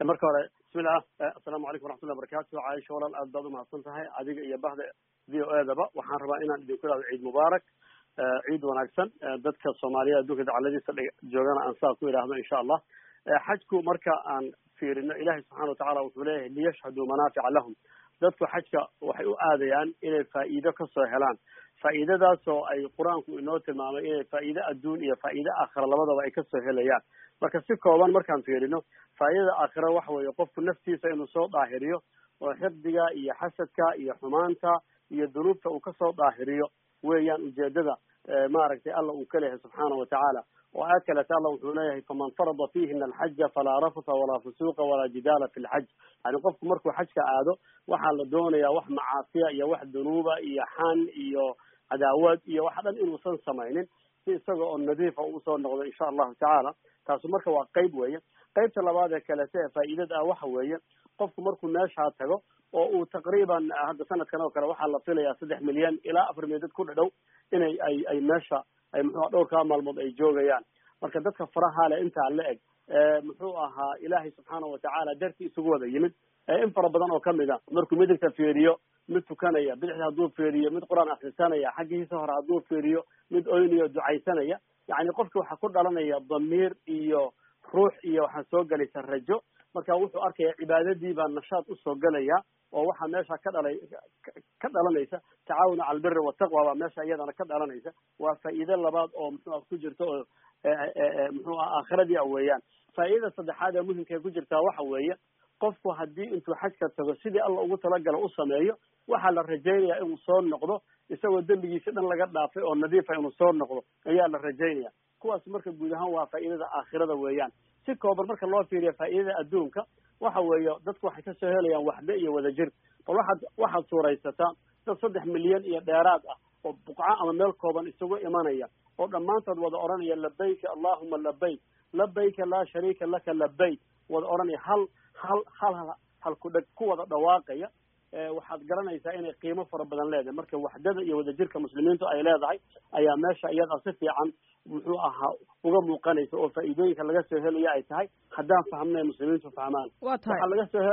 marka hore bismillah assalaamu calaykum waraxmatullahi wabarakaatu caaisha walaal aad baad umahadsan tahay adiga iyo bahda v o e daba waxaan rabaa inaan idinku idhahdo ciid mubaarak ciid wanaagsan dadka soomaaliya adduunka dacaladiisa joogana aan saa ku idhaahdo insha allah xajku marka aan fiirino ilahi subxana watacaala wuxuu leeyahay liyashhaduu manaafica lahum dadku xajka waxay u aadayaan inay faa'iido kasoo helaan faa'iidadaasoo ay qur-aanku inoo tilmaamay inay faa'iide adduun iyo faa'iide aakhira labadaba ay kasoo helayaan marka si kooban markaan fiirino faa'iidada aakhira waxa weeye qofku naftiisa inuu soo daahiriyo oo xifdiga iyo xasadka iyo xumaanta iyo dunuubta uu kasoo daahiriyo weeyaan ujeedada maaragtay alla uu ka leeyahay subxaana watacaala oo aad kaleta alla wuxuu leeyahay faman farada fiihina alxaja falaa rafata walaa fusuuqa walaa jidaala fi lxaj yani qofku markuu xajka aado waxaa la doonayaa wax macaasiya iyo wax dunuuba iyo xan iyo cadaawad iyo wax dhan inuusan samaynin si isaga oo nadiifa usoo noqdo insha allahu tacaala taasu marka waa qayb weeye qaybta labaad ee kalete ee faa'iidada ah waxa weeye qofku markuu meeshaa tago oo uu taqriiban hadda sanadkan oo kale waxaa la filayaa 3 milyan ilaa 4 milyan dad ku dhadhow inay ay meesha ay muxuu dhowrkaa maalmood ay joogayaan marka dadka faraha leh intaa la eg muxuu ahaa ilaahay subxaana watacaala dartii isugu wada yimid in fara badan oo kamid a markuu midigta fiiriyo mid tukanaya bidixda hadduu fiiriyo mid qur-aan akrisanaya xaggiisa hore hadduu fiiriyo mid oynayo ducaysanaya yani qofki waxaa ku dhalanaya damiir iyo ruux iyo waxaa soo gelaysa rajo marka wuxuu arkaya cibaadadii baa nashaad usoo gelaya oo waxaa meesha ka dhalanaysa tacaawuna cala albiri wataqwa baa meesha iyadana ka dhalanaysa waa faa'iide labaad oo muxuu ku jirta oo muxuu aakhiradii a weeyaan faa'iidada saddexaad ee muhimka ku jirtaa waxa weeye qofku haddii intuu xajka tago sidii alla ugu talagalo u sameeyo waxaa la rajaynayaa inuu soo noqdo isagoo dembigiisa dhan laga dhaafay oo nadiifa inuu soo noqdo ayaa la rajaynaya kuwaas marka guud ahaan waa faa'iidada aakhirada weeyaan si kooban marka loo fiiriyo faa'iidada adduunka waxa weeye dadku waxay kasoo helayaan waxbe iyo wadajir bal waxaad suuraysataa dad 3 milyan iyo dheeraad ah oo buqco ama meel kooban isugu imanaya oo dhammaantood wada odhanaya labayka allahuma labayk labayka laa shariika laka labayk wada odhanaya hal ku dheg ku wada dhawaaqaya waxaad garanaysaa inay qiimo fara badan leedahay marka waxdada iyo wadajirka muslimiintu ay leedahay ayaa meesha iyada si fiican muxuu ahaa uga muuqanaysa oo faa'iidooyinka laga soo helaya ay tahay haddaan fahmnay muslimiintu fahmaan waxaa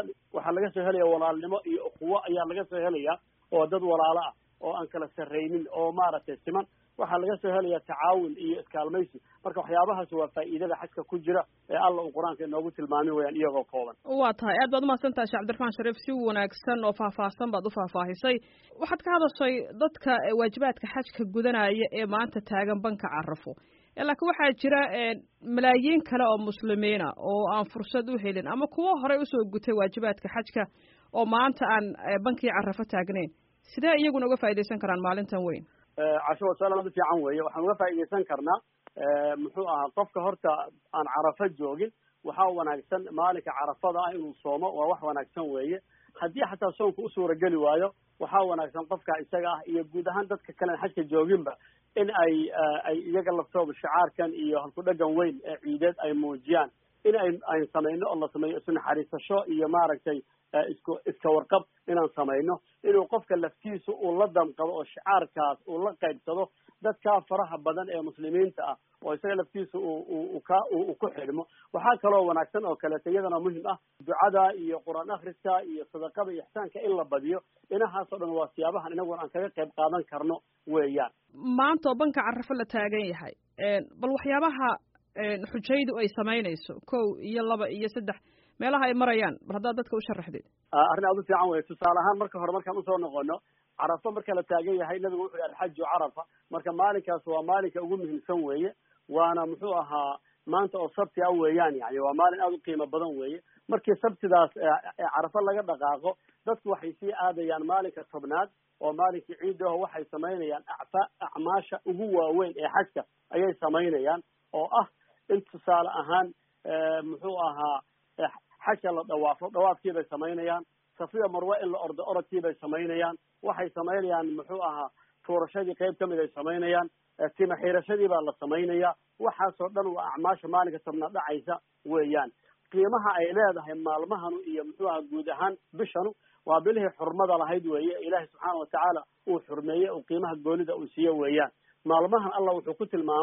laga soo helaya walaalnimo iyo ukhuwo ayaa laga soo helaya oo dad walaalo ah oo aan kala sarraynin oo maaragtay siman waxaa laga soo helaya tacaawun iyo iskaalmaysi marka waxyaabahaas waa faa'iidada xajka ku jira ee alla uu qur-aanka inoogu tilmaami wayaan iyagoo kooban waa tahay aad baad umahadsan tahay sheekh cabdiraxmaan shariif si wanaagsan oo faahfaahsan baad u faahfaahisay waxaad ka hadashay dadka waajibaadka xajka gudanaya ee maanta taagan banka carafo laakiin waxaa jira malaayiin kale oo muslimiina oo aan fursad u helin ama kuwo horey usoo gutay waajibaadka xajka oo maanta aan bankii carafo taagnayn sidee iyaguna uga faa'iidaysan karaan maalintan weyn casho wasaal aad u fiican weeye waxaan uga faa'iidaysan karnaa muxuu ahaa qofka horta aan carafo joogin waxaa wanaagsan maalinka carafada ah inuu soomo waa wax wanaagsan weeye haddii xataa soonka u suurageli waayo waxaa wanaagsan qofka isaga ah iyo guud ahaan dadka kalen xajka jooginba in ay iyaga laftooda shicaarkan iyo halkudhagan weyn ee ciideed ay muujiyaan in ayn samayno oo la sameeyo isu naxariisasho iyo maaragtay iska warqab inaan samayno inuu qofka laftiisu uu la damqado oo shicaarkaas uu la qaybsado dadkaa faraha badan ee muslimiinta ah oo isaga laftiisa uu ku xidhmo waxaa kaloo wanaagsan oo kaleeto iyadana muhim ah ducada iyo qur-aan akhriska iyo sadaqada iyo ixsaanka in la badiyo inahaas oo dhan waa siyaabahan inaguna aan kaga qayb qaadan karno weeyaan maanta oo banka carafo la taagan yahay bal waxyaabaha xujaydu ay samaynayso 1 iyo 2 iyo 3 meelaha ay marayaan bal haddaad dadka u sharaxdeed arrin aad u fiican wey tusaale ahaan marka hore markaan usoo noqono carafo marka la taagan yahay nabigu wuxuu yihi alxaju carafa marka maalinkaas waa maalinka ugu muhiimsan weeye waana muxuu ahaa maanta oo sabti ah weeyaan yani waa maalin aad u qiimo badan weeye markii sabtidaas carafo laga dhaqaaqo dadku waxay sii aadayaan maalinka tobnaad oo maalinkii ciidaho waxay samaynayaan acmaasha ugu waaweyn ee xajka ayay samaynayaan oo ah in tusaale ahaan muxuu ahaa xajka la dhawaafkii bay samaynayaan safiya marwe in la ordo orodkii bay samaynayaan waxay samaynayaan muxuu ahaa tuurashadii qayb kamid ay samaynayaan tima xiirashadii baa la samaynaya waxaasoo dhan waa acmaasha maalinka tobnaad dhacaysa weeyaan qiimaha ay leedahay maalmahanu iyo muxuu ahaa guud ahaan bishanu waa bilihii xurmada lahayd weeye ilaahay subxaana watacaala uu xurmeeyey uu qiimaha goonida uu siiye weeyaan maalmahan allah wuxuu ku tilmaamay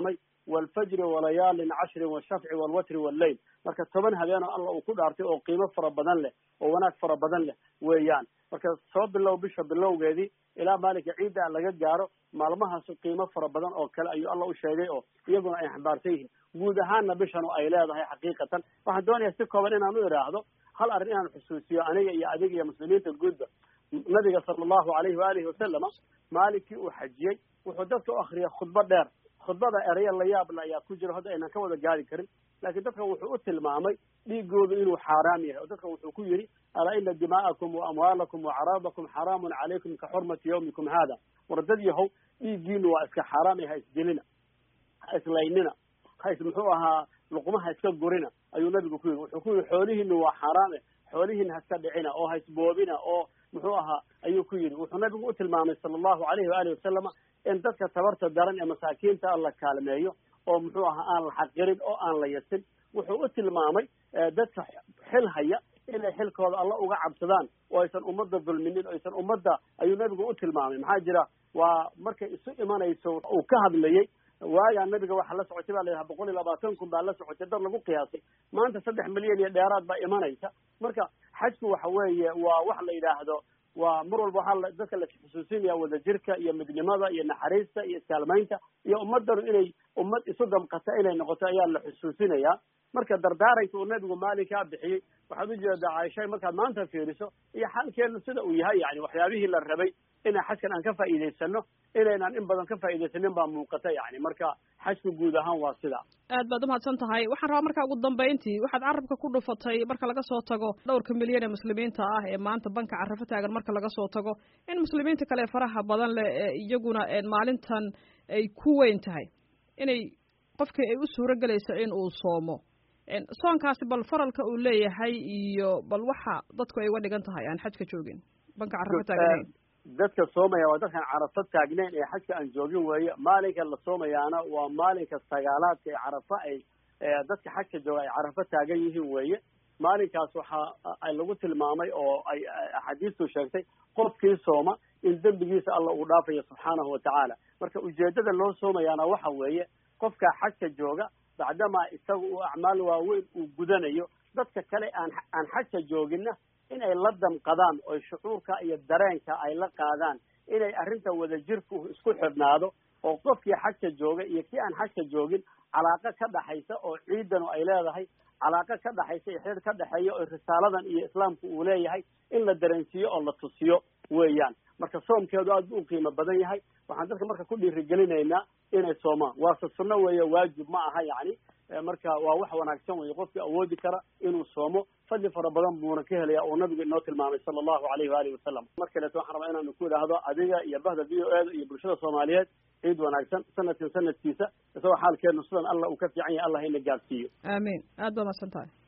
والفجر وليال عشر والشفع والوتر والليل marka 10 habeen oo Allah uu ku dhaartay oo qiimo fara badan leh oo wanaag fara badan leh weeyaan marka soo bilow bisha bilowgeedii ilaa maalinka ciida laga gaaro maalmahaas qiimo fara badan oo kale ayuu Allah u sheegay oo iyaguna ay xambaarsan yihiin guud ahaanna bishan ay leedahay xaqiiqatan waxaan doonayaa si kooban inaan u iraahdo hal arrin inaan xusuusiyo aniga iyo adiga iyo muslimiinta guudba nabiga sallallahu alayhi wa alihi wasallam maalikii uu xajiyay wuxuu dadka u akhriyay khudbad dheer khudbada eraya la yaab la ayaa ku jira hadda aynan ka wada gaari karin laakiin dadka wuxuu u tilmaamay dhiigoodu inuu xaaraam yahay oo dadka wuxuu ku yiri ala inna dima'akum wa amwalakum wa aradakum haramun alaykum ka hurmati yawmikum hada wardad yahow dhiigiinu waa iska xaaraam yahay isdilina islaynina hays muxuu ahaa luqmaha iska gurina ayuu nabigu ku yiri wuxuu ku yiri xoolihiinu waa xaaraam xoolihiin ha iska dhicina oo ha isboobina oo muxuu ahaa ayuu ku yiri wuxuu nabigu u tilmaamay sallallahu alayhi wa alihi wasallam in dadka tabarta daran ee masaakiinta Allah kaalmeeyo oo muxuu ahaa aan la xaqirin oo aan la yasin wuxuu u tilmaamay dadka xil haya inay xilkooda Allah uga cabsadaan oo aysan ummadda dulminin oo aysan ummadda ayuu nabigu u tilmaamay maxaa jira waa markay isu imanayso uu ka hadlayay waayaa nabiga waxa la socotay baa leeyahay 120 baa la socotay dad lagu qiyaasay maanta 3 milyan iyo dheeraad baa imanaysa marka xajku waxa weeye waa wax la yiraahdo waa mar walba waxa dadka la xusuusinaya wada jirka iyo midnimada iyo naxariista iyo iskaalmaynta iyo ummaddan inay ummad isu damqata inay noqoto ayaa la xusuusinaya marka dardaaranka uu nabigu maalinka bixiyay waxaad u jeedaa Aisha markaad maanta fiiriso iyo xalkeenu sida uu yahay yani waxyaabihii la rabay in xajkan aan ka faa'iideysano inaynan in badan ka faa'iideysanin baa muuqata yani marka xajku guud ahaan waa sida aad baad u mahadsan tahay waxaan rabaa marka ugu dambeyntii waxaad carabka ku dhufatay marka laga soo tago dhowrka milyan ee muslimiinta ah ee maanta banka carafo taagan marka laga soo tago in muslimiinta kale faraha badan leh iyaguna maalintan ay ku weyn tahay inay qofkii ay u suuro galayso in uu soomo soonkaasi bal faralka uu leeyahay iyo bal waxa dadku ay uga dhigan tahay aan xajka joogin banka carafo taagnayn dadka soomaya waa dadkan carafo taagnayn ee xajka aan joogin weeye maalinka la soomayaana waa maalinka sagaalaadka ee carafo ay dadka xajka jooga ay carafo taagan yihiin weeye maalinkaas waxa ay lagu tilmaamay oo ay xadiistu sheegtay qofkii sooma in dembigiisa Allah uu dhaafayo subxaanahu wa ta'ala marka ujeedada loo soomayaana waxa weeye qofka xajka jooga bacdama isagu uu acmaal waaweyn uu gudanayo dadka kale aan xajka joogina in ay la damqadaan oo shucuurka iyo dareenka ay la qaadaan inay arrinta wada jirku isku xidhnaado oo qofkii xajka jooga iyo kii aan xajka joogin calaaqo ka dhaxaysa oo ciidan ay leedahay calaaqo ka dhaxaysa iyo xiriir ka dhaxeeyo oo risaaladan iyo islaamku uu leeyahay in la dareensiyo oo la tusiyo weeyaan marka soomkeedu aad u qiimo badan yahay waxaan dadka marka ku dhiirigelinaynaa inay soomaan waase sunno weeye waajib ma aha yani marka waa wax wanaagsan weeye qofkii awoodi kara inuu soomo fadli fara badan buuna ka helaya oo nabigu inoo tilmaamay sallallahu alayhi wa alihi wasallam markaleeto waxaan rabaa inaanu ku idhaahdo adiga iyo bahda VOA iyo bulshada Soomaaliyeed ciid wanaagsan sanadkiisa isagoo xaalkeenu sidan Allah uu ka fiican yahay Allah ina gaarsiiyo amiin aad baa mahadsantahay